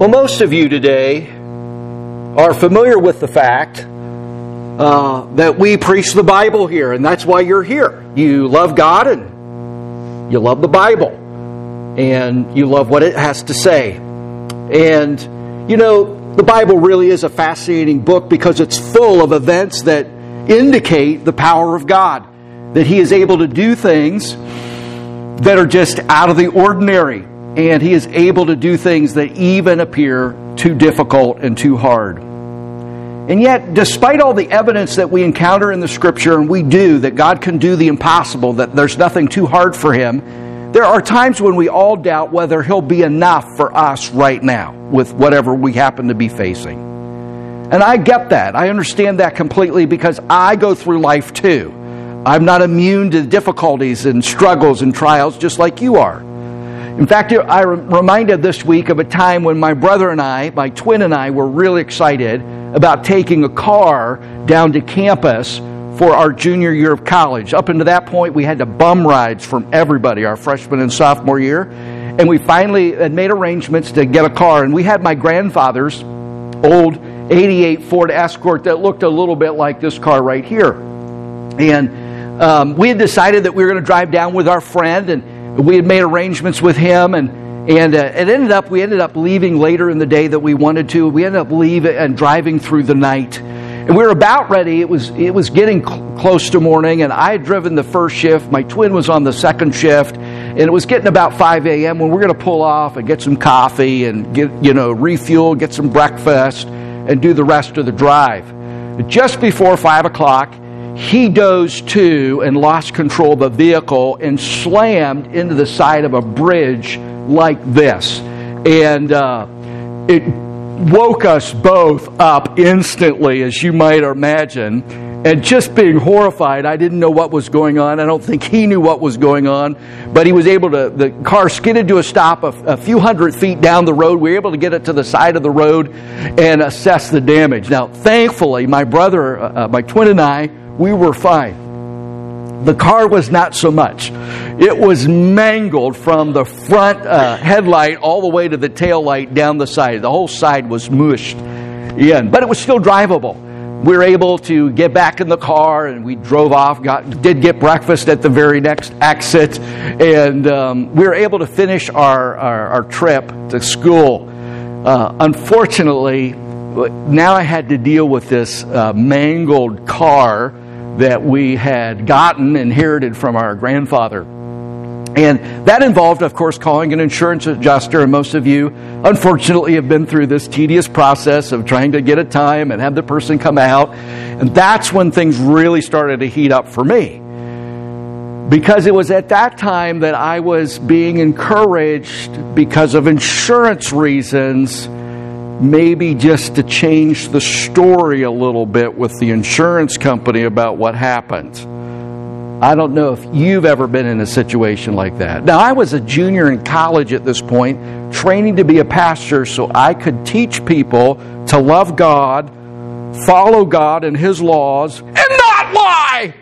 Well, most of you today are familiar with the fact that we preach the Bible here, and that's why you're here. You love God and you love the Bible, and you love what it has to say. And, you know, the Bible really is a fascinating book because it's full of events that indicate the power of God, that He is able to do things that are just out of the ordinary. And He is able to do things that even appear too difficult and too hard. And yet, despite all the evidence that we encounter in the Scripture, and we do, that God can do the impossible, that there's nothing too hard for Him, there are times when we all doubt whether He'll be enough for us right now with whatever we happen to be facing. And I get that. I understand that completely because I go through life too. I'm not immune to difficulties and struggles and trials just like you are. In fact, I'm reminded this week of a time when my brother and I, my twin and I, were really excited about taking a car down to campus for our junior year of college. Up until that point, we had to bum rides from everybody, our freshman and sophomore year. And we finally had made arrangements to get a car. And we had my grandfather's old 88 Ford Escort that looked a little bit like this car right here. And we had decided that we were going to drive down with our friend, and we had made arrangements with him, and we ended up leaving later in the day that we wanted to. We ended up leaving and driving through the night, and we were about ready. It was getting close to morning, and I had driven the first shift. My twin was on the second shift, and it was getting about 5 a.m. when we're going to pull off and get some coffee and refuel, get some breakfast, and do the rest of the drive. Just before 5 o'clock. He dozed to and lost control of the vehicle and slammed into the side of a bridge like this. And it woke us both up instantly, as you might imagine. And just being horrified, I didn't know what was going on. I don't think he knew what was going on. But he was able to, the car skidded to a stop a few hundred feet down the road. We were able to get it to the side of the road and assess the damage. Now, thankfully, my brother, my twin and I, we were fine. The car was not so much. It was mangled from the front headlight all the way to the tail light down the side. The whole side was mushed in, but it was still drivable. We were able to get back in the car, and we drove off, did get breakfast at the very next exit, and we were able to finish our trip to school. Unfortunately, now I had to deal with this mangled car that we had inherited from our grandfather. And that involved, of course, calling an insurance adjuster. And most of you, unfortunately, have been through this tedious process of trying to get a time and have the person come out. And that's when things really started to heat up for me. Because it was at that time that I was being encouraged, because of insurance reasons, maybe just to change the story a little bit with the insurance company about what happened. I don't know if you've ever been in a situation like that. Now, I was a junior in college at this point, training to be a pastor so I could teach people to love God, follow God and His laws, and not lie!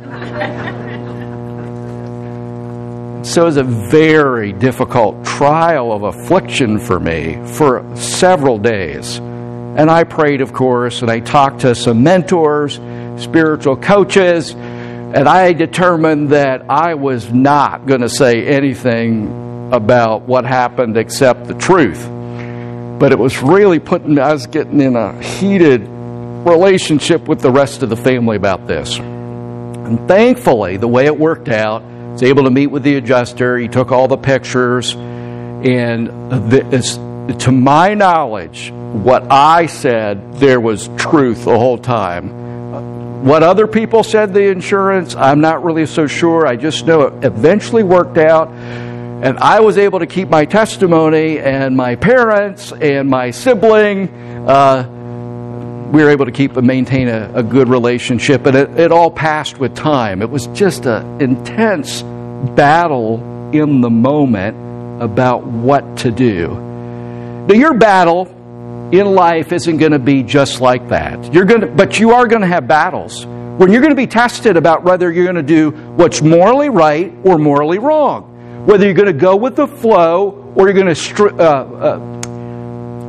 So it was a very difficult trial of affliction for me for several days. And I prayed, of course, and I talked to some mentors, spiritual coaches, and I determined that I was not going to say anything about what happened except the truth. But it was really I was getting in a heated relationship with the rest of the family about this. And thankfully, the way it worked out, I was able to meet with the adjuster. He took all the pictures, and to my knowledge, what I said, there was truth the whole time. What other people said, the insurance, I'm not really so sure. I just know it eventually worked out, and I was able to keep my testimony, and my parents and my sibling, we were able to keep and maintain a good relationship, and it all passed with time. It was just an intense battle in the moment about what to do. Now, your battle in life isn't going to be just like that. But you are going to have battles when you're going to be tested about whether you're going to do what's morally right or morally wrong, whether you're going to go with the flow or you're going to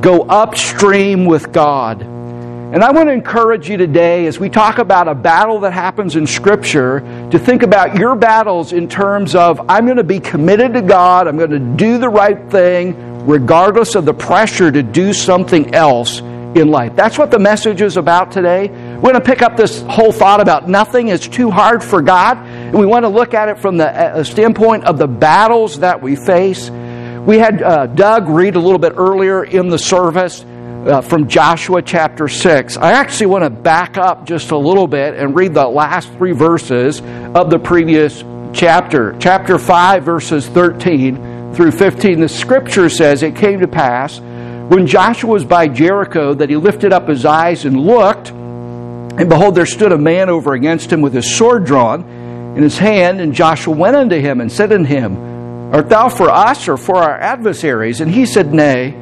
go upstream with God. And I want to encourage you today, as we talk about a battle that happens in Scripture, to think about your battles in terms of, I'm going to be committed to God, I'm going to do the right thing, regardless of the pressure to do something else in life. That's what the message is about today. We're going to pick up this whole thought about nothing is too hard for God. And we want to look at it from the standpoint of the battles that we face. We had Doug read a little bit earlier in the service from Joshua chapter 6. I actually want to back up just a little bit and read the last 3 verses of the previous chapter. Chapter 5, verses 13 through 15. The Scripture says, "It came to pass, when Joshua was by Jericho, that he lifted up his eyes and looked, and behold, there stood a man over against him with his sword drawn in his hand. And Joshua went unto him and said unto him, Art thou for us or for our adversaries? And he said, Nay.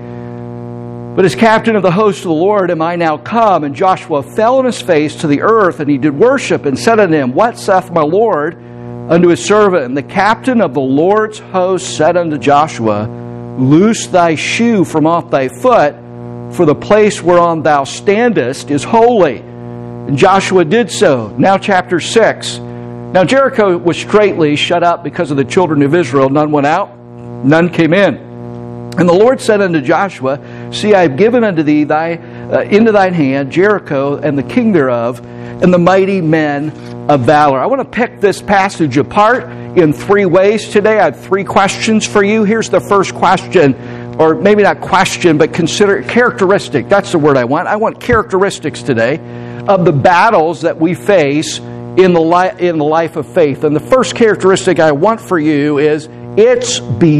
But as captain of the host of the Lord am I now come. And Joshua fell on his face to the earth, and he did worship, and said unto him, What saith my Lord unto his servant? And the captain of the Lord's host said unto Joshua, Loose thy shoe from off thy foot, for the place whereon thou standest is holy. And Joshua did so." Now chapter 6. "Now Jericho was straitly shut up because of the children of Israel. None went out, none came in. And the Lord said unto Joshua, See, I have given unto thee into thine hand Jericho and the king thereof, and the mighty men of valor." I want to pick this passage apart in 3 ways today. I have 3 questions for you. Here's the first question, or maybe not question, but consider characteristic. That's the word I want. I want characteristics today of the battles that we face in the life of faith. And the first characteristic I want for you is it's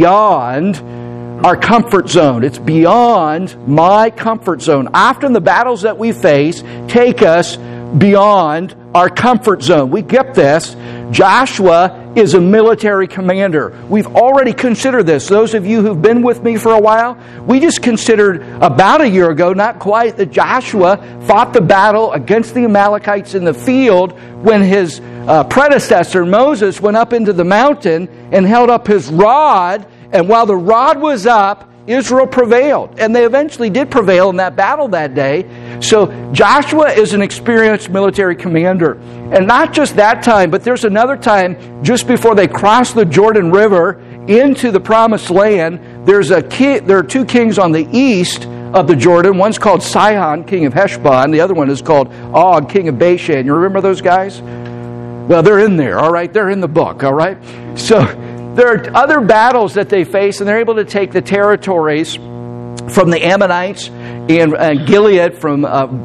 beyond our comfort zone. It's beyond my comfort zone. Often the battles that we face take us beyond our comfort zone. We get this. Joshua is a military commander. We've already considered this. Those of you who've been with me for a while, we just considered about a year ago, not quite, that Joshua fought the battle against the Amalekites in the field when his predecessor Moses went up into the mountain and held up his rod. And while the rod was up, Israel prevailed. And they eventually did prevail in that battle that day. So Joshua is an experienced military commander. And not just that time, but there's another time just before they cross the Jordan River into the Promised Land. There are 2 kings on the east of the Jordan. One's called Sihon, king of Heshbon. The other one is called Og, king of Bashan. You remember those guys? Well, they're in there, all right? They're in the book, all right? So there are other battles that they face, and they're able to take the territories from the Ammonites and Gilead from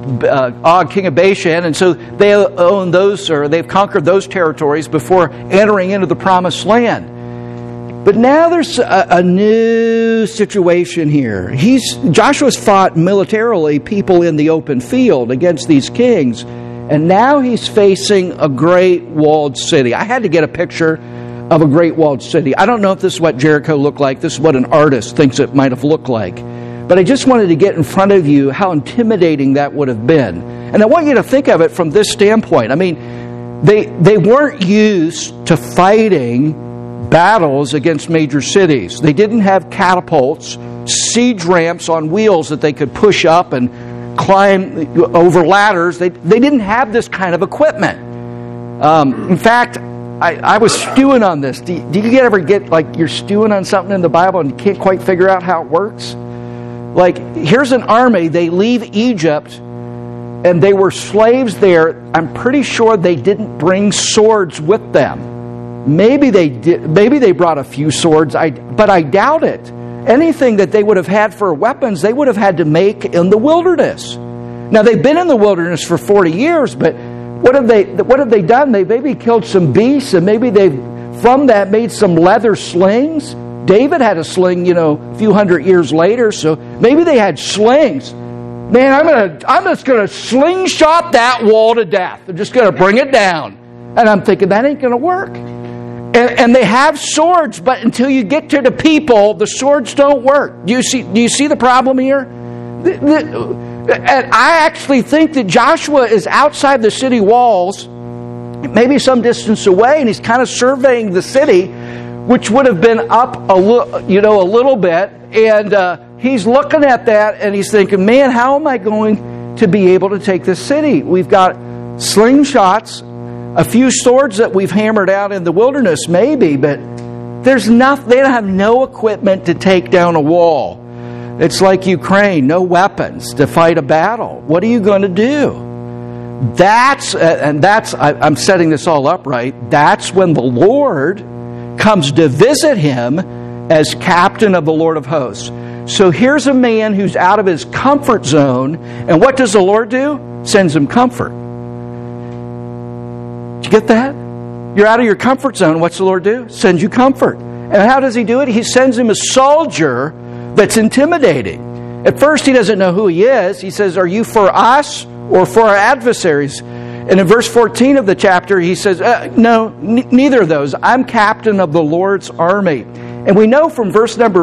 Og, king of Bashan. And so they own those, or they've conquered those territories before entering into the Promised Land. But now there's a new situation here. Joshua's fought militarily people in the open field against these kings, and now he's facing a great walled city. I had to get a picture of a great walled city. I don't know if this is what Jericho looked like. This is what an artist thinks it might have looked like. But I just wanted to get in front of you how intimidating that would have been. And I want you to think of it from this standpoint. I mean, they weren't used to fighting battles against major cities. They didn't have catapults, siege ramps on wheels that they could push up and climb over ladders. They didn't have this kind of equipment. In fact, I was stewing on this. Do you ever get like you're stewing on something in the Bible and you can't quite figure out how it works? Like, here's an army. They leave Egypt and they were slaves there. I'm pretty sure they didn't bring swords with them. Maybe they did. Maybe they brought a few swords, but I doubt it. Anything that they would have had for weapons, they would have had to make in the wilderness. Now, they've been in the wilderness for 40 years, but what have they done? They maybe killed some beasts, and maybe they've from that made some leather slings. David had a sling, a few hundred years later, so maybe they had slings. Man, I'm just gonna slingshot that wall to death. I'm just gonna bring it down. And I'm thinking that ain't gonna work. And they have swords, but until you get to the people, the swords don't work. Do you see the problem here? And I actually think that Joshua is outside the city walls, maybe some distance away, and he's kind of surveying the city, which would have been up a little bit, and he's looking at that and he's thinking, man, how am I going to be able to take this city? We've got slingshots, a few swords that we've hammered out in the wilderness, maybe, but there's nothing. They have no equipment to take down a wall. It's like Ukraine, no weapons to fight a battle. What are you going to do? I'm setting this all up right. That's when the Lord comes to visit him as captain of the Lord of hosts. So here's a man who's out of his comfort zone, and what does the Lord do? Sends him comfort. Did you get that? You're out of your comfort zone. What's the Lord do? Sends you comfort. And how does he do it? He sends him a soldier that's intimidating. At first, he doesn't know who he is. He says, are you for us or for our adversaries? And in verse 14 of the chapter, he says, no, neither of those. I'm captain of the Lord's army. And we know from verse number,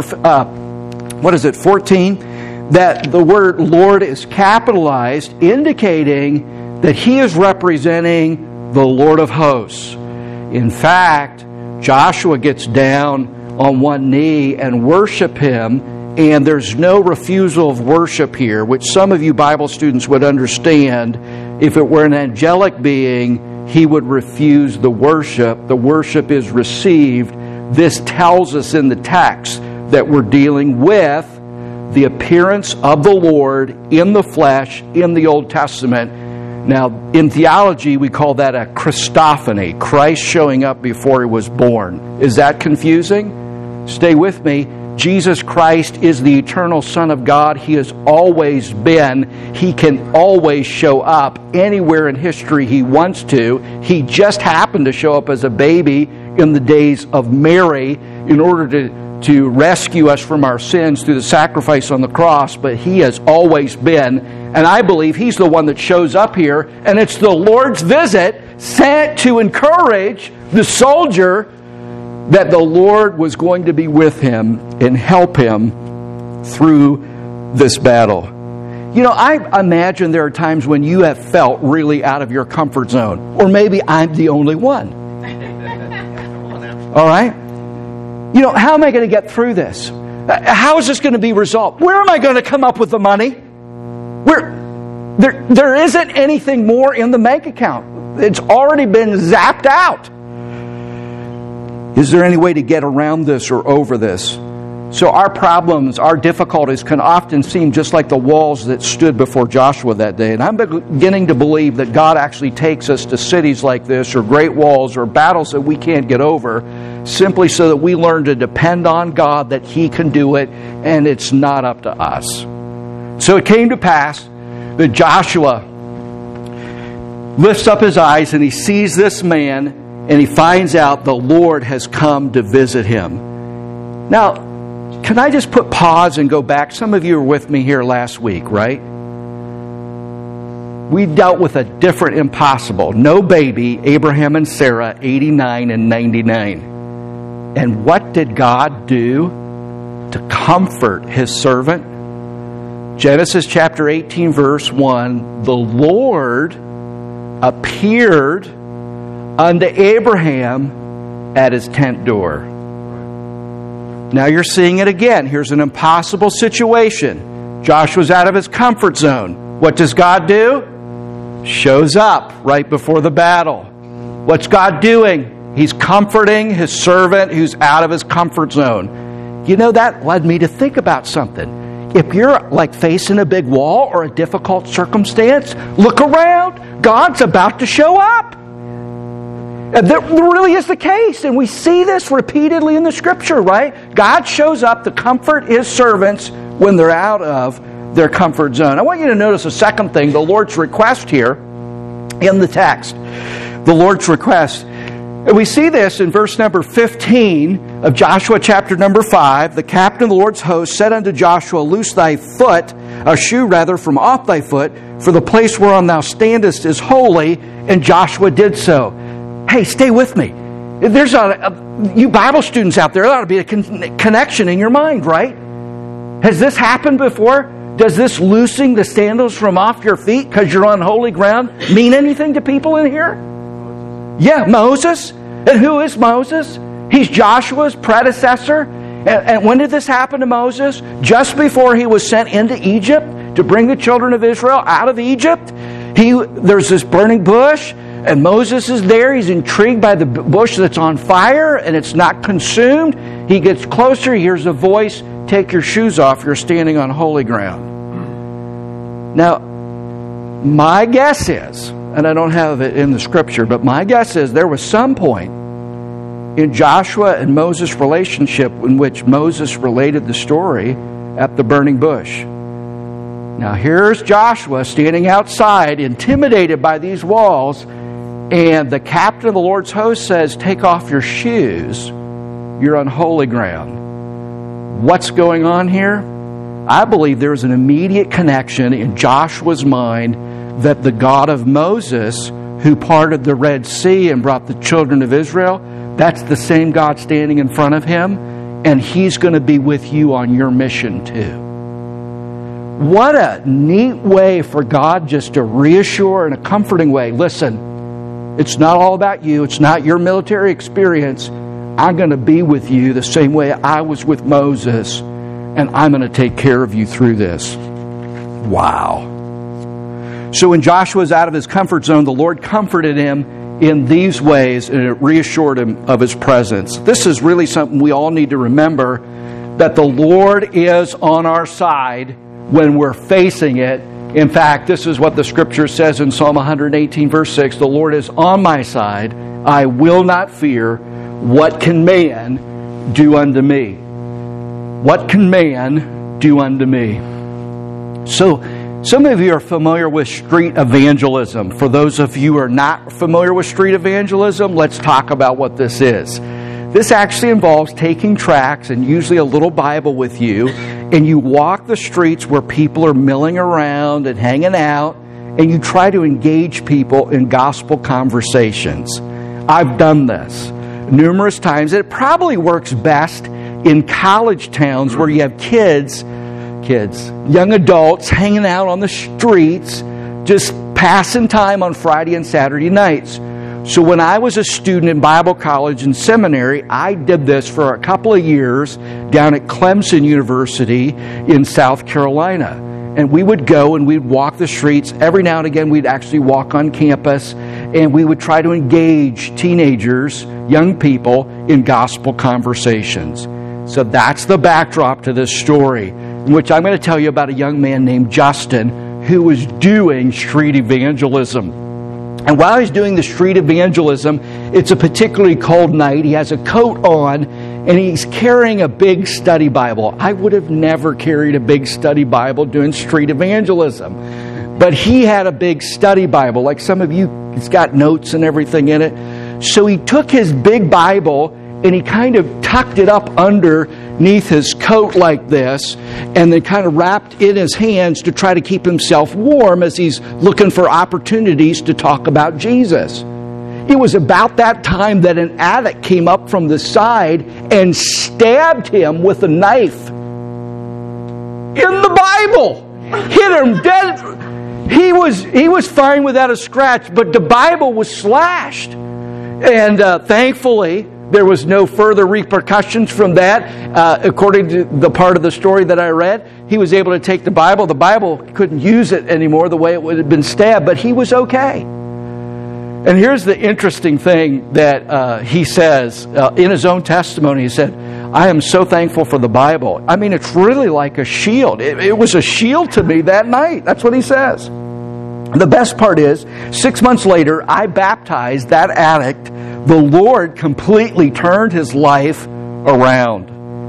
14, that the word Lord is capitalized, indicating that he is representing the Lord of hosts. In fact, Joshua gets down on one knee and worship him, and there's no refusal of worship here, which some of you Bible students would understand. If it were an angelic being, he would refuse the worship. The worship is received. This tells us in the text that we're dealing with the appearance of the Lord in the flesh in the Old Testament. Now, in theology, we call that a Christophany, Christ showing up before he was born. Is that confusing? Stay with me. Jesus Christ is the eternal Son of God. He has always been. He can always show up anywhere in history he wants to. He just happened to show up as a baby in the days of Mary in order to rescue us from our sins through the sacrifice on the cross, but he has always been. And I believe he's the one that shows up here, and it's the Lord's visit sent to encourage the soldier that the Lord was going to be with him and help him through this battle. You know, I imagine there are times when you have felt really out of your comfort zone, or maybe I'm the only one. All right? You know, how am I going to get through this? How is this going to be resolved? Where am I going to come up with the money? There isn't anything more in the bank account. It's already been zapped out. Is there any way to get around this or over this? So our problems, our difficulties can often seem just like the walls that stood before Joshua that day. And I'm beginning to believe that God actually takes us to cities like this, or great walls, or battles that we can't get over, simply so that we learn to depend on God, that he can do it, and it's not up to us. So it came to pass that Joshua lifts up his eyes and he sees this man, and he finds out the Lord has come to visit him. Now, can I just put pause and go back? Some of you were with me here last week, right? We dealt with a different impossible. No baby, Abraham and Sarah, 89 and 99. And what did God do to comfort his servant? Genesis chapter 18, verse 1, the Lord appeared unto Abraham at his tent door. Now you're seeing it again. Here's an impossible situation. Joshua's out of his comfort zone. What does God do? Shows up right before the battle. What's God doing? He's comforting his servant who's out of his comfort zone. You know, that led me to think about something. If you're like facing a big wall or a difficult circumstance, look around. God's about to show up. That really is the case, and we see this repeatedly in the Scripture, right? God shows up to comfort his servants when they're out of their comfort zone. I want you to notice a second thing, the Lord's request here in the text. The Lord's request. And we see this in verse number 15 of Joshua chapter number 5. The captain of the Lord's host said unto Joshua, loose thy foot, a shoe rather, from off thy foot, for the place whereon thou standest is holy. And Joshua did so. Hey, stay with me. There's you Bible students out there, there ought to be a connection in your mind, right? Has this happened before? Does this loosing the sandals from off your feet because you're on holy ground mean anything to people in here? Yeah, Moses. And who is Moses? He's Joshua's predecessor. And when did this happen to Moses? Just before he was sent into Egypt to bring the children of Israel out of Egypt. There's this burning bush, and Moses is there. He's intrigued by the bush that's on fire, and it's not consumed. He gets closer, he hears a voice, "Take your shoes off, you're standing on holy ground." Now, my guess is, and I don't have it in the scripture, but my guess is there was some point in Joshua and Moses' relationship in which Moses related the story at the burning bush. Now here's Joshua standing outside, intimidated by these walls, and the captain of the Lord's host says, "Take off your shoes. You're on holy ground." What's going on here? I believe there's an immediate connection in Joshua's mind that the God of Moses, who parted the Red Sea and brought the children of Israel, that's the same God standing in front of him, and He's going to be with you on your mission too. What a neat way for God just to reassure in a comforting way. Listen, it's not all about you. It's not your military experience. I'm going to be with you the same way I was with Moses, and I'm going to take care of you through this. Wow. So when Joshua was out of his comfort zone, the Lord comforted him in these ways, and it reassured him of His presence. This is really something we all need to remember, that the Lord is on our side when we're facing it. In fact, this is what the Scripture says in Psalm 118, verse 6, "The Lord is on my side. I will not fear. What can man do unto me?" What can man do unto me? So, some of you are familiar with street evangelism. For those of you who are not familiar with street evangelism, let's talk about what this is. This actually involves taking tracts and usually a little Bible with you, and you walk the streets where people are milling around and hanging out, and you try to engage people in gospel conversations. I've done this numerous times. It probably works best in college towns where you have kids, young adults hanging out on the streets, just passing time on Friday and Saturday nights. So when I was a student in Bible college and seminary, I did this for a couple of years down at Clemson University in South Carolina. And we would go and we'd walk the streets. Every now and again, we'd actually walk on campus, and we would try to engage teenagers, young people, in gospel conversations. So that's the backdrop to this story, in which I'm going to tell you about a young man named Justin who was doing street evangelism. And while he's doing the street evangelism, it's a particularly cold night. He has a coat on, and he's carrying a big study Bible. I would have never carried a big study Bible doing street evangelism. But he had a big study Bible. Like some of you, it's got notes and everything in it. So he took his big Bible and he kind of tucked it up underneath his coat like this, and then kind of wrapped in his hands to try to keep himself warm as he's looking for opportunities to talk about Jesus. It was about that time that an addict came up from the side and stabbed him with a knife in the Bible. Hit him dead. He was fine without a scratch, but the Bible was slashed. And thankfully, there was no further repercussions from that. According to the part of the story that I read, he was able to take the Bible. The Bible couldn't use it anymore the way it would have been stabbed, but he was okay. And here's the interesting thing that he says in his own testimony. He said, "I am so thankful for the Bible. I mean, it's really like a shield. It was a shield to me that night." That's what he says. The best part is, 6 months later, I baptized that addict. The Lord completely turned his life around.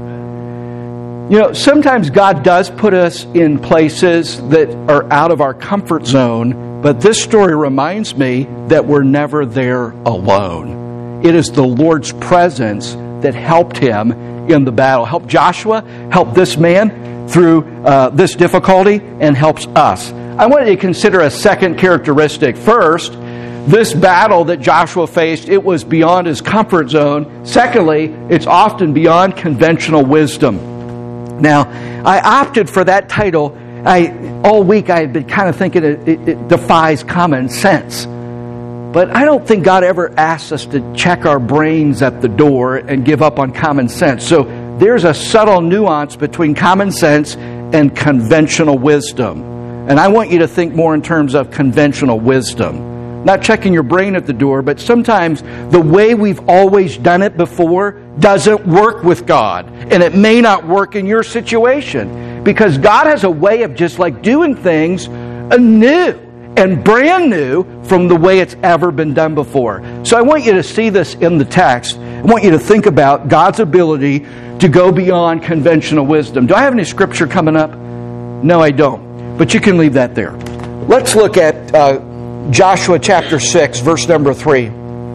You know, sometimes God does put us in places that are out of our comfort zone, but this story reminds me that we're never there alone. It is the Lord's presence that helped him in the battle, helped Joshua, helped this man through this difficulty, and helps us. I wanted to consider a second characteristic. First, this battle that Joshua faced, it was beyond his comfort zone. Secondly, it's often beyond conventional wisdom. Now, I opted for that title. All week I had been kind of thinking it defies common sense. But I don't think God ever asks us to check our brains at the door and give up on common sense. So there's a subtle nuance between common sense and conventional wisdom. And I want you to think more in terms of conventional wisdom. Not checking your brain at the door, but sometimes the way we've always done it before doesn't work with God. And it may not work in your situation. Because God has a way of just like doing things anew and brand new from the way it's ever been done before. So I want you to see this in the text. I want you to think about God's ability to go beyond conventional wisdom. Do I have any scripture coming up? No, I don't. But you can leave that there. Let's look at Joshua chapter 6, verse number 3.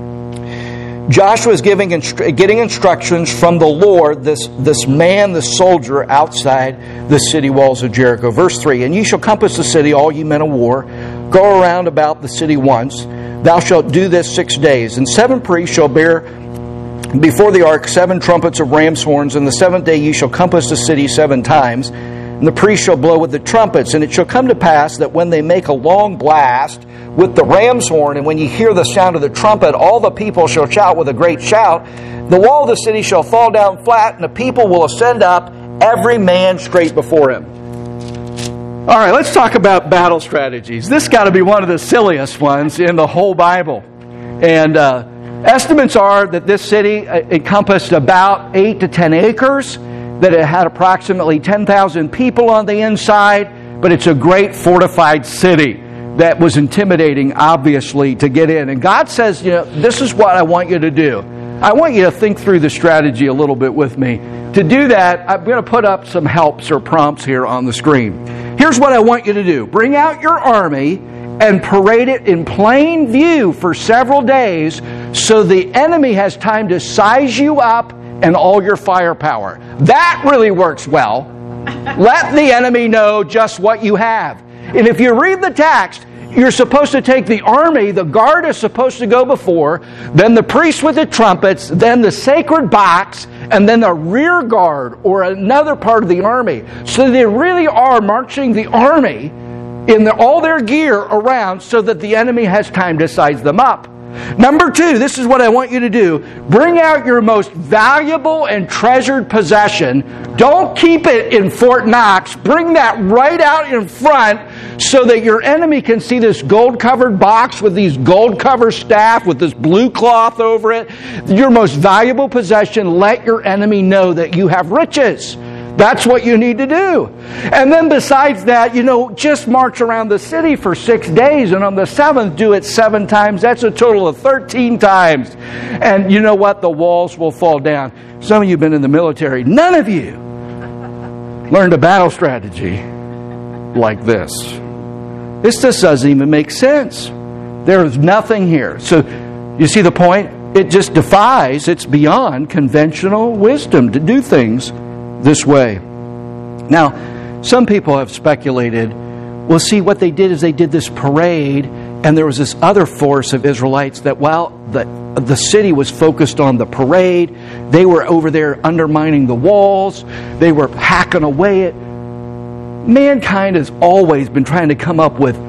Joshua is getting instructions from the Lord, this man, this soldier, outside the city walls of Jericho. Verse 3, and ye shall compass the city, all ye men of war. Go around about the city once. Thou shalt do this 6 days. And 7 priests shall bear before the ark 7 trumpets of ram's horns. And the 7th day ye shall compass the city 7 times. And the priests shall blow with the trumpets. And it shall come to pass that when they make a long blast with the ram's horn, and when ye hear the sound of the trumpet, all the people shall shout with a great shout. The wall of the city shall fall down flat, and the people will ascend up, every man straight before him. All right, let's talk about battle strategies. This got to be one of the silliest ones in the whole Bible. And estimates are that this city encompassed about 8 to 10 acres, that it had approximately 10,000 people on the inside, but it's a great fortified city that was intimidating, obviously, to get in. And God says, this is what I want you to do. I want you to think through the strategy a little bit with me. To do that, I'm going to put up some helps or prompts here on the screen. Here's what I want you to do. Bring out your army and parade it in plain view for several days so the enemy has time to size you up and all your firepower. That really works well. Let the enemy know just what you have. And if you read the text, you're supposed to take the army, the guard is supposed to go before, then the priests with the trumpets, then the sacred box, and then the rear guard or another part of the army. So they really are marching the army in all their gear around so that the enemy has time to size them up. Number 2, this is what I want you to do. Bring out your most valuable and treasured possession. Don't keep it in Fort Knox. Bring that right out in front so that your enemy can see this gold-covered box with these gold-covered staff with this blue cloth over it. Your most valuable possession. Let your enemy know that you have riches. That's what you need to do. And then besides that, just march around the city for 6 days, and on the 7th do it 7 times. That's a total of 13 times. And you know what? The walls will fall down. Some of you have been in the military. None of you learned a battle strategy like this. This just doesn't even make sense. There is nothing here. So you see the point? It just defies, it's beyond conventional wisdom to do things this way. Now, some people have speculated, well, see, what they did is they did this parade, and there was this other force of Israelites that while the city was focused on the parade, they were over there undermining the walls, they were hacking away at. Mankind has always been trying to come up with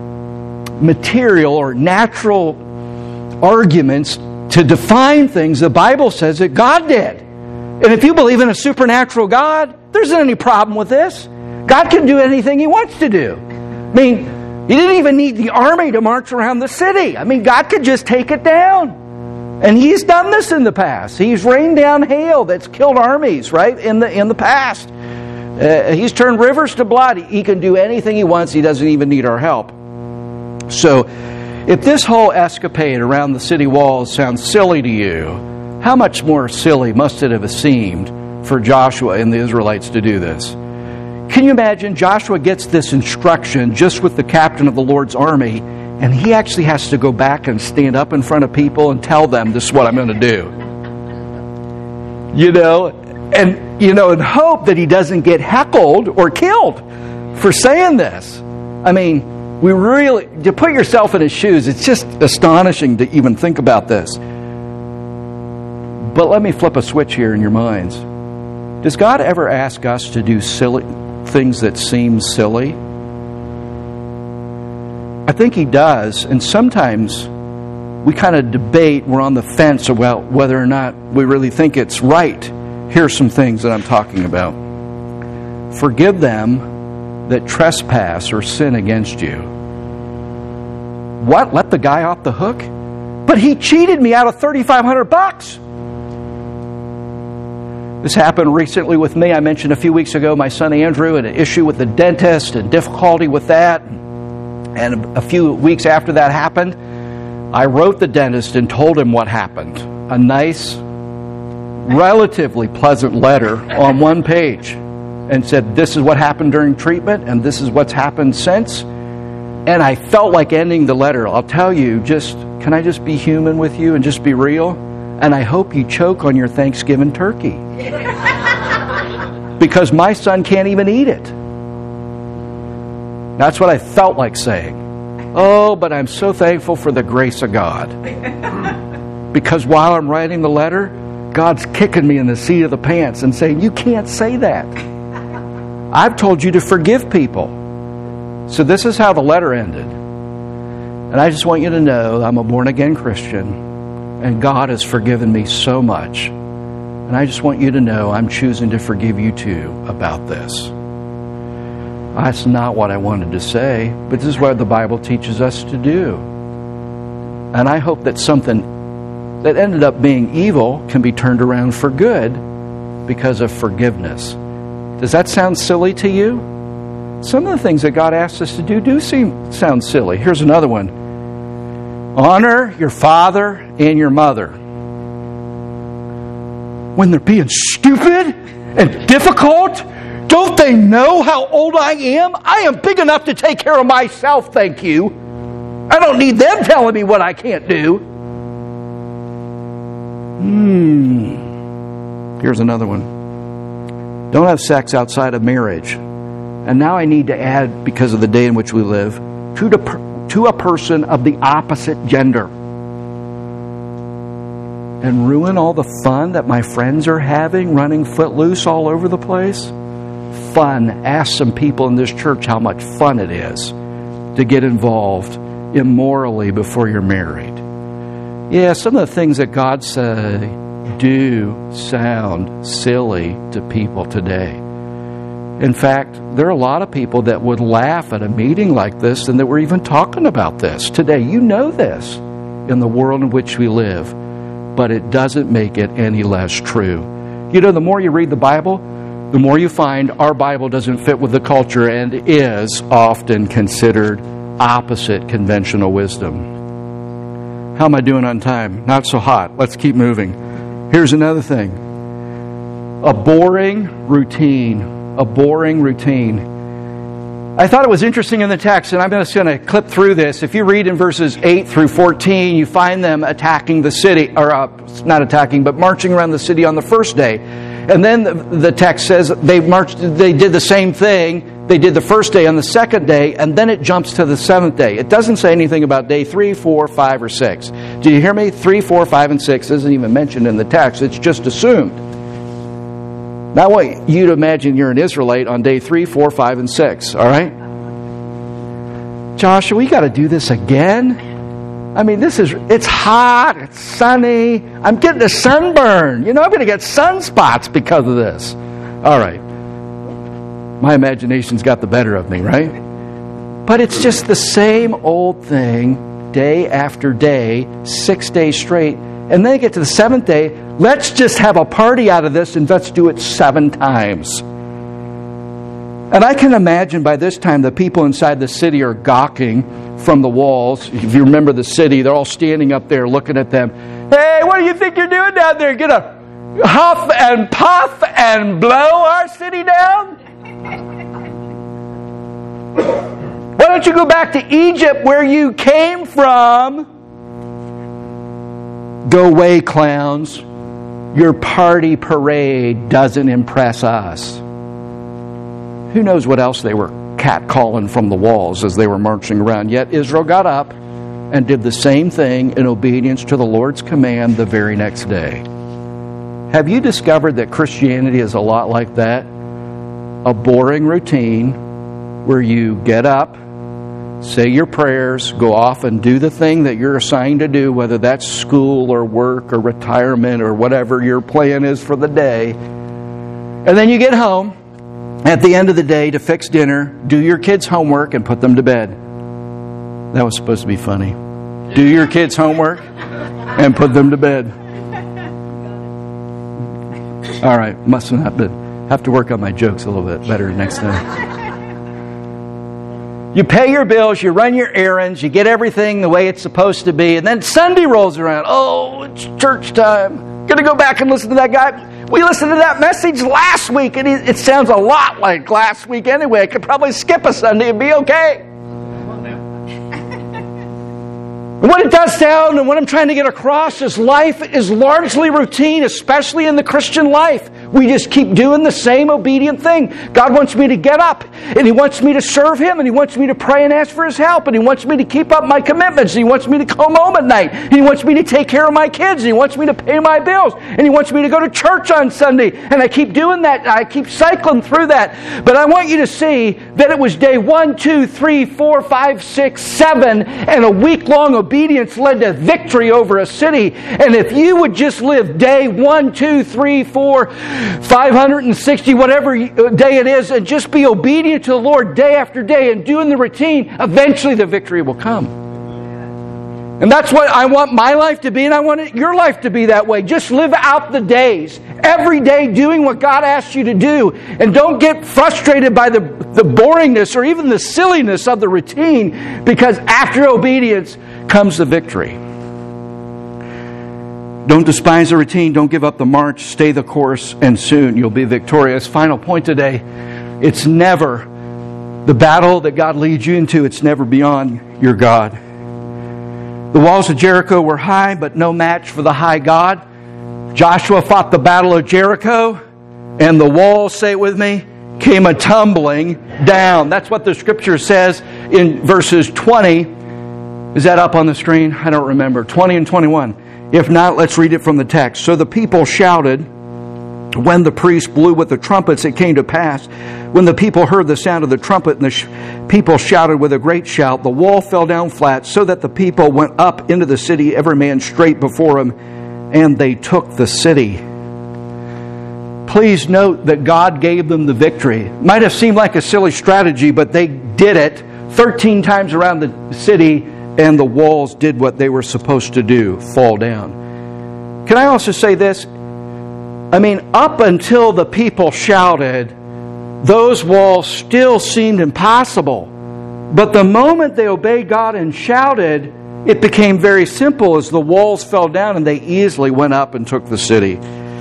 material or natural arguments to define things. The Bible says that God did. And if you believe in a supernatural God, there isn't any problem with this. God can do anything He wants to do. I mean, He didn't even need the army to march around the city. I mean, God could just take it down. And He's done this in the past. He's rained down hail that's killed armies, right, in the past. He's turned rivers to blood. He can do anything He wants. He doesn't even need our help. So, if this whole escapade around the city walls sounds silly to you, how much more silly must it have seemed for Joshua and the Israelites to do this? Can you imagine? Joshua gets this instruction just with the captain of the Lord's army, and he actually has to go back and stand up in front of people and tell them, this is what I'm going to do. And hope that he doesn't get heckled or killed for saying this. I mean, to put yourself in his shoes, it's just astonishing to even think about this. But let me flip a switch here in your minds. Does God ever ask us to do silly things that seem silly? I think He does. And sometimes we kind of debate, we're on the fence about whether or not we really think it's right Here's some things that I'm talking about. Forgive them that trespass or sin against you. What? Let the guy off the hook? But he cheated me out of $3,500. This happened recently with me. I mentioned a few weeks ago my son Andrew and an issue with the dentist and difficulty with that. And a few weeks after that happened, I wrote the dentist and told him what happened. A nice, relatively pleasant letter on one page. And said, this is what happened during treatment and this is what's happened since. And I felt like ending the letter. I'll tell you, can I just be human with you and just be real? And I hope you choke on your Thanksgiving turkey. Because my son can't even eat it. That's what I felt like saying. Oh, but I'm so thankful for the grace of God. Because while I'm writing the letter, God's kicking me in the seat of the pants and saying, you can't say that. I've told you to forgive people. So this is how the letter ended. And I just want you to know I'm a born-again Christian. And God has forgiven me so much. And I just want you to know I'm choosing to forgive you too about this. That's not what I wanted to say, but this is what the Bible teaches us to do. And I hope that something that ended up being evil can be turned around for good because of forgiveness. Does that sound silly to you? Some of the things that God asks us to do sound silly. Here's another one. Honor your father and your mother. When they're being stupid and difficult, don't they know how old I am? I am big enough to take care of myself, thank you. I don't need them telling me what I can't do. Here's another one. Don't have sex outside of marriage. And now I need to add, because of the day in which we live, to a person of the opposite gender. And ruin all the fun that my friends are having, running footloose all over the place. Fun. Ask some people in this church how much fun it is to get involved immorally before you're married. Yeah, some of the things that God say do sound silly to people today. In fact, there are a lot of people that would laugh at a meeting like this and that we're even talking about this today. You know this in the world in which we live, but it doesn't make it any less true. You know, the more you read the Bible, the more you find our Bible doesn't fit with the culture and is often considered opposite conventional wisdom. How am I doing on time? Not so hot. Let's keep moving. Here's another thing. A boring routine. A boring routine. I thought it was interesting in the text, and I'm just going to clip through this. If you read in verses 8 through 14, you find them attacking the city, or not attacking, but marching around the city on the first day. And then the text says they did the same thing. They did the first day on the second day, and then it jumps to the seventh day. It doesn't say anything about day 3, 4, 5, or 6. Do you hear me? 3, 4, 5, and 6 isn't even mentioned in the text. It's just assumed. Now I want you to imagine you're an Israelite on day 3, 4, 5, and 6. All right? Joshua, we got to do this again? I mean, it's hot, it's sunny. I'm getting a sunburn. You know, I'm going to get sunspots because of this. All right. My imagination's got the better of me, right? But it's just the same old thing day after day, 6 days straight. And then you get to the seventh day, let's just have a party out of this and let's do it 7 times. And I can imagine by this time the people inside the city are gawking from the walls. If you remember the city, they're all standing up there looking at them. Hey, what do you think you're doing down there? Gonna huff and puff and blow our city down? Why don't you go back to Egypt where you came from? Go away, clowns. Your party parade doesn't impress us. Who knows what else they were catcalling from the walls as they were marching around. Yet Israel got up and did the same thing in obedience to the Lord's command the very next day. Have you discovered that Christianity is a lot like that? A boring routine where you get up, say your prayers, go off and do the thing that you're assigned to do, whether that's school or work or retirement or whatever your plan is for the day, And then you get home at the end of the day to fix dinner, do your kids' homework, and put them to bed. That was supposed to be funny. Do your kids' homework and put them to bed. All right, must not have to work on my jokes a little bit better next time. You pay your bills, you run your errands, you get everything the way it's supposed to be, and then Sunday rolls around. Oh, it's church time. Going to go back and listen to that guy. We listened to that message last week, and it sounds a lot like last week anyway. I could probably skip a Sunday and be okay. And what it does sound, and what I'm trying to get across, is life is largely routine, especially in the Christian life. We just keep doing the same obedient thing. God wants me to get up, and He wants me to serve Him, and He wants me to pray and ask for His help, and He wants me to keep up my commitments, and He wants me to come home at night, and He wants me to take care of my kids, and He wants me to pay my bills, and He wants me to go to church on Sunday. And I keep doing that. I keep cycling through that. But I want you to see that it was day 1, 2, 3, 4, 5, 6, 7, and a week-long obedience led to victory over a city. And if you would just live day 1, 2, 3, 4, 560, whatever day it is, and just be obedient to the Lord day after day and doing the routine, eventually the victory will come. And that's what I want my life to be, and I want your life to be that way. Just live out the days, every day doing what God asks you to do. And don't get frustrated by the boringness or even the silliness of the routine, because after obedience comes the victory. Don't despise the routine. Don't give up the march. Stay the course, and soon you'll be victorious. Final point today. It's never the battle that God leads you into. It's never beyond your God. The walls of Jericho were high, but no match for the high God. Joshua fought the battle of Jericho, and the walls, say it with me, came a-tumbling down. That's what the Scripture says in verses 20. Is that up on the screen? I don't remember. 20 and 21. If not, let's read it from the text. So the people shouted. When the priest blew with the trumpets, it came to pass, when the people heard the sound of the trumpet, and the people shouted with a great shout, the wall fell down flat, so that the people went up into the city, every man straight before him, and they took the city. Please note that God gave them the victory. Might have seemed like a silly strategy, but they did it 13 times around the city, and the walls did what they were supposed to do, fall down. Can I also say this? I mean, up until the people shouted, those walls still seemed impossible. But the moment they obeyed God and shouted, it became very simple as the walls fell down and they easily went up and took the city.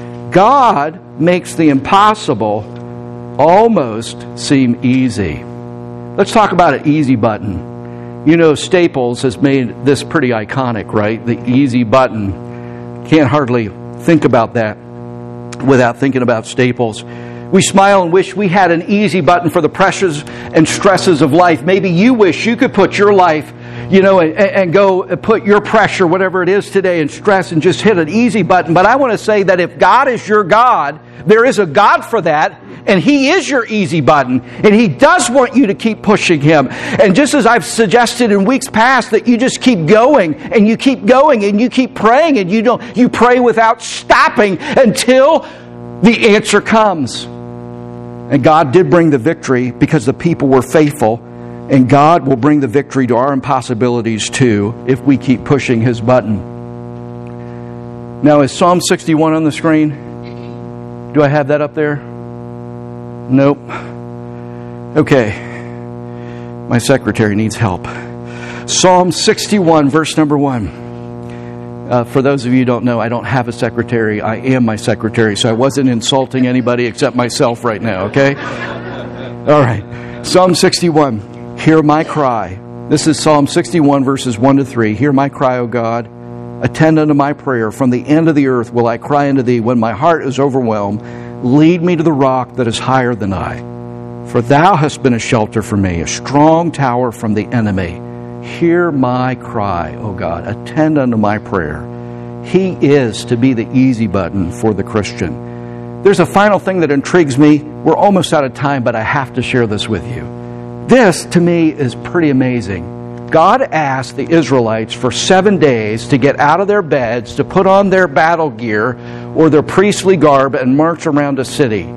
God makes the impossible almost seem easy. Let's talk about an easy button. You know, Staples has made this pretty iconic, right? The easy button. Can't hardly think about that without thinking about Staples. We smile and wish we had an easy button for the pressures and stresses of life. Maybe you wish you could put your life, and go put your pressure, whatever it is today, and stress, and just hit an easy button. But I want to say that if God is your God, there is a God for that, and He is your easy button, and He does want you to keep pushing Him. And just as I've suggested in weeks past, that you just keep going, and you keep going, and you keep praying, and you pray without stopping until the answer comes. And God did bring the victory because the people were faithful, and God will bring the victory to our impossibilities too if we keep pushing His button. Now, is Psalm 61 on the screen? Do I have that up there? Nope. Okay. My secretary needs help. Psalm 61, verse number 1. For those of you who don't know, I don't have a secretary. I am my secretary, so I wasn't insulting anybody except myself right now, okay? All right. Psalm 61. Hear my cry. This is Psalm 61, verses 1 to 3. Hear my cry, O God. Attend unto my prayer. From the end of the earth will I cry unto Thee. When my heart is overwhelmed, lead me to the rock that is higher than I. For Thou hast been a shelter for me, a strong tower from the enemy. Hear my cry, O God. Attend unto my prayer. He is to be the easy button for the Christian. There's a final thing that intrigues me. We're almost out of time, but I have to share this with you. This, to me, is pretty amazing. God asked the Israelites for 7 days to get out of their beds, to put on their battle gear or their priestly garb and march around a city.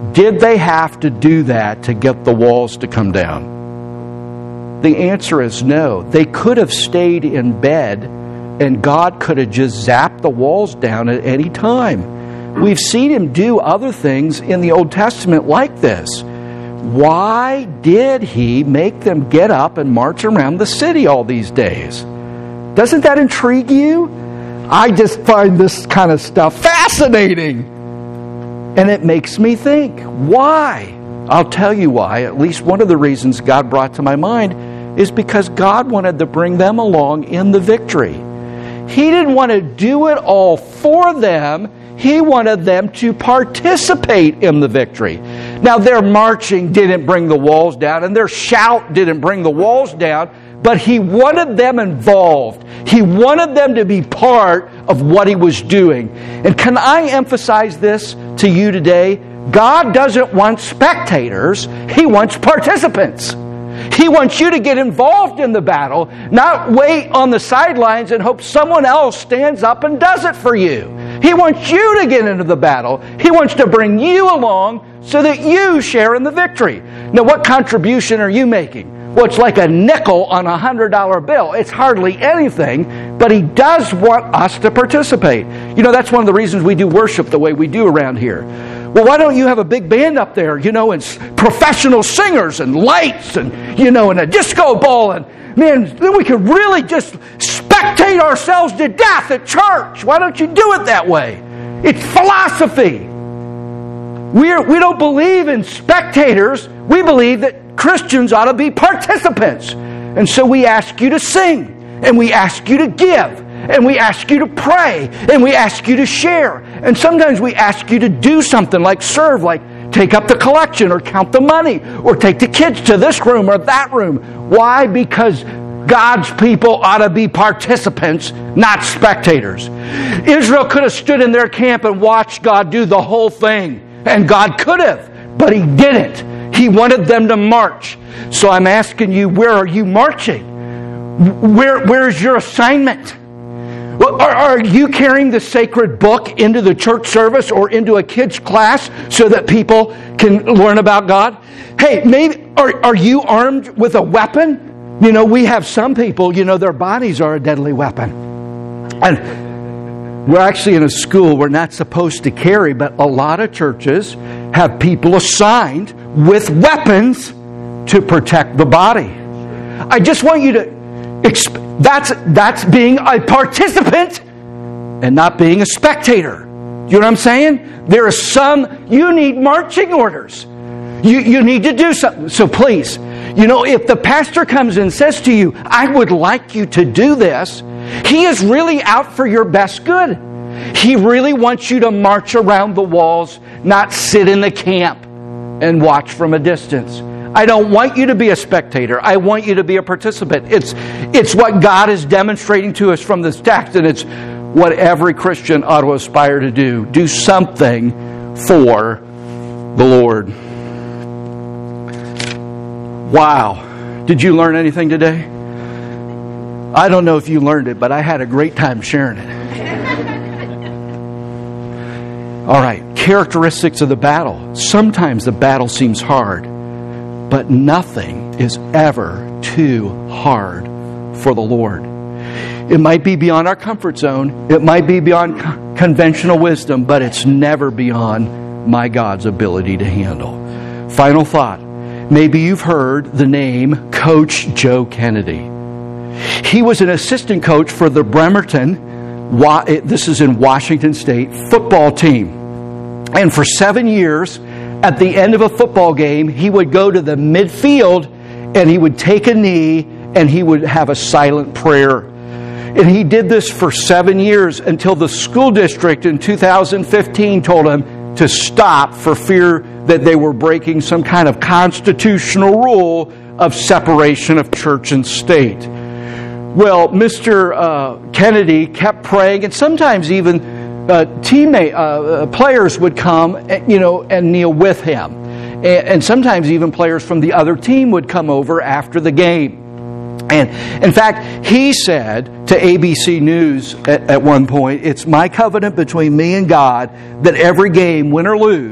Did they have to do that to get the walls to come down? The answer is no. They could have stayed in bed and God could have just zapped the walls down at any time. We've seen Him do other things in the Old Testament like this. Why did He make them get up and march around the city all these days? Doesn't that intrigue you? I just find this kind of stuff fascinating. And it makes me think, why? I'll tell you why. At least one of the reasons God brought to my mind is because God wanted to bring them along in the victory. He didn't want to do it all for them. He wanted them to participate in the victory. Now, their marching didn't bring the walls down, and their shout didn't bring the walls down, but He wanted them involved. He wanted them to be part of what He was doing. And can I emphasize this to you today? God doesn't want spectators. He wants participants. He wants you to get involved in the battle, not wait on the sidelines and hope someone else stands up and does it for you. He wants you to get into the battle. He wants to bring you along so that you share in the victory. Now, what contribution are you making? Well, it's like a nickel on a $100 bill. It's hardly anything, but He does want us to participate. You know, that's one of the reasons we do worship the way we do around here. Well, why don't you have a big band up there, and professional singers and lights and, and a disco ball, and man, then we could really just spectate ourselves to death at church. Why don't you do it that way? It's philosophy. We don't believe in spectators. We believe that Christians ought to be participants. And so we ask you to sing, and we ask you to give, and we ask you to pray, and we ask you to share. And sometimes we ask you to do something like serve, like take up the collection or count the money or take the kids to this room or that room. Why? Because God's people ought to be participants, not spectators. Israel could have stood in their camp and watched God do the whole thing. And God could have, but He didn't. He wanted them to march. So I'm asking you, where are you marching? Where's your assignment? Are you carrying the sacred book into the church service or into a kid's class so that people can learn about God? Hey, maybe are you armed with a weapon? We have some people, their bodies are a deadly weapon. And we're actually in a school we're not supposed to carry, but a lot of churches have people assigned with weapons to protect the body. I just want you to that's being a participant and not being a spectator. You know what I'm saying? There are you need marching orders. You need to do something. So please, if the pastor comes and says to you, I would like you to do this, he is really out for your best good. He really wants you to march around the walls, not sit in the camp and watch from a distance. I don't want you to be a spectator. I want you to be a participant. It's what God is demonstrating to us from this text, and it's what every Christian ought to aspire to do. Do something for the Lord. Wow. Did you learn anything today? I don't know if you learned it, but I had a great time sharing it. All right. Characteristics of the battle. Sometimes the battle seems hard, but nothing is ever too hard for the Lord. It might be beyond our comfort zone. It might be beyond conventional wisdom, but it's never beyond my God's ability to handle. Final thought. Maybe you've heard the name Coach Joe Kennedy. He was an assistant coach for the Bremerton, this is in Washington State, football team. And for 7 years, at the end of a football game, he would go to the midfield and he would take a knee and he would have a silent prayer. And he did this for 7 years until the school district in 2015 told him to stop for fear that they were breaking some kind of constitutional rule of separation of church and state. Well, Mr. Kennedy kept praying, and sometimes even players would come, and kneel with him. And sometimes even players from the other team would come over after the game. And in fact, he said to ABC News at one point, it's my covenant between me and God that every game, win or lose,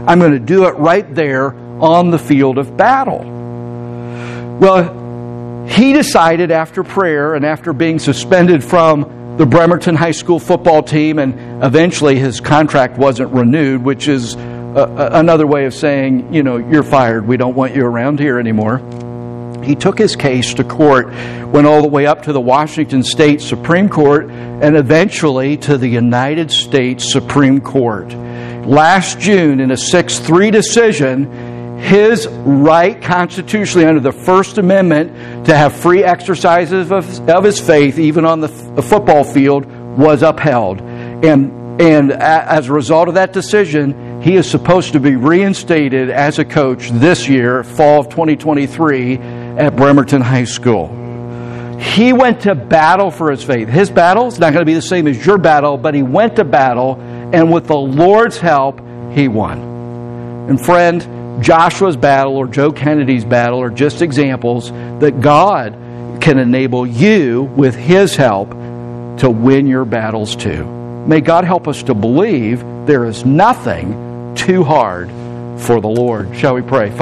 I'm going to do it right there on the field of battle. Well, he decided after prayer and after being suspended from the Bremerton High School football team, and eventually his contract wasn't renewed, which is another way of saying, you're fired. We don't want you around here anymore. He took his case to court, went all the way up to the Washington State Supreme Court, and eventually to the United States Supreme Court. Last June, in a 6-3 decision, his right constitutionally under the First Amendment to have free exercises of his faith, even on the football field, was upheld. And as a result of that decision, he is supposed to be reinstated as a coach this year, fall of 2023, at Bremerton High School. He went to battle for his faith. His battle is not going to be the same as your battle, but he went to battle, and with the Lord's help, he won. And friend, Joshua's battle or Joe Kennedy's battle are just examples that God can enable you with His help to win your battles too. May God help us to believe there is nothing too hard for the Lord. Shall we pray?